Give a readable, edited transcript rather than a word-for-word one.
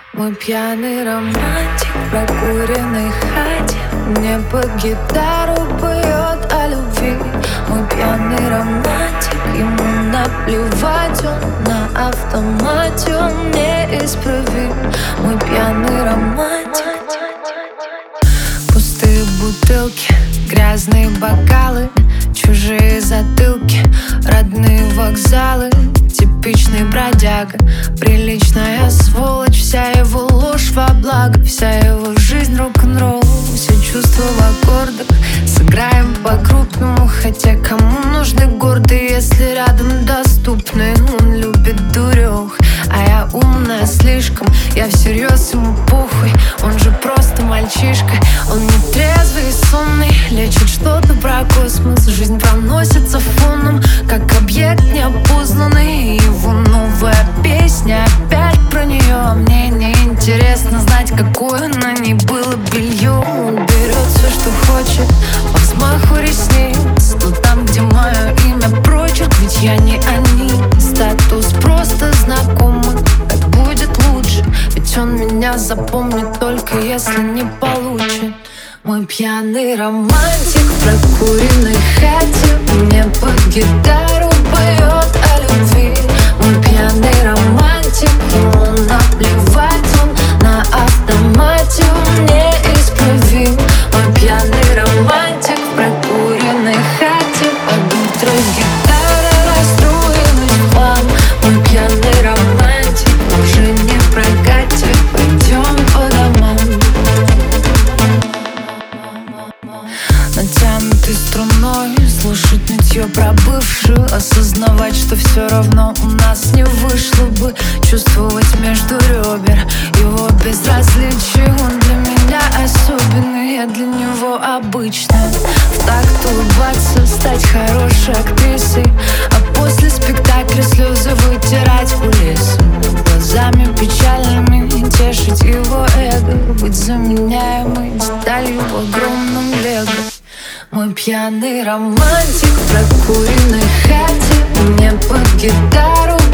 Мой пьяный романтик в прокуренной хате мне под гитару поет о любви. Мой пьяный романтик, ему наплевать, он на автомате, он неисправим. Мой пьяный романтик. Пустые бутылки, грязные бокалы, чужие затылки, родные вокзалы. Типичный бродяга, приличная сволочь. Вся его ложь во благо, вся его жизнь рок-н-ролл. Все чувства в аккордах, сыграем по-крупному. Хотя кому нужны гордые, если рядом доступны? Он любит дурех, а я умная слишком. Я всерьез, ему похуй, он же просто мальчишка. Он не трезвый и сонный, лечит что-то про космос. Жизнь проносится фоном, как объект неопознанный. И его новая песня опять про нее. А мне не интересно знать, какое на ней было белье. Он берет все, что хочет, по взмаху ресниц. Но там, где мое имя прочерк, ведь я не они. Статус просто знакомый, так будет лучше. Ведь он меня запомнит только если не получит. Мой пьяный романтик в прокуренной хате мне под гитару поет о любви. Мой пьяный романтик, ему наплевать, он на автомате, он неисправим. Мой пьяный романтик в прокуренной хате под утро гитара расстроилась в хлам. Мой пьяный романтик уже не в прокате, пойдем по домам. Натянутой струной слушать нытье про бывшую, осознавать, что все равно у нас не вышло бы. Чувствовать между ребер его безразличие. Он для меня особенный, я для него обычная. В такт улыбаться, стать хорошей актрисой, а после спектакля слезы вытирать кулисы. Глазами печальными тешить его эго, быть заменяемой деталью в огромном лего. Мой пьяный романтик в прокуренной хате мне под гитару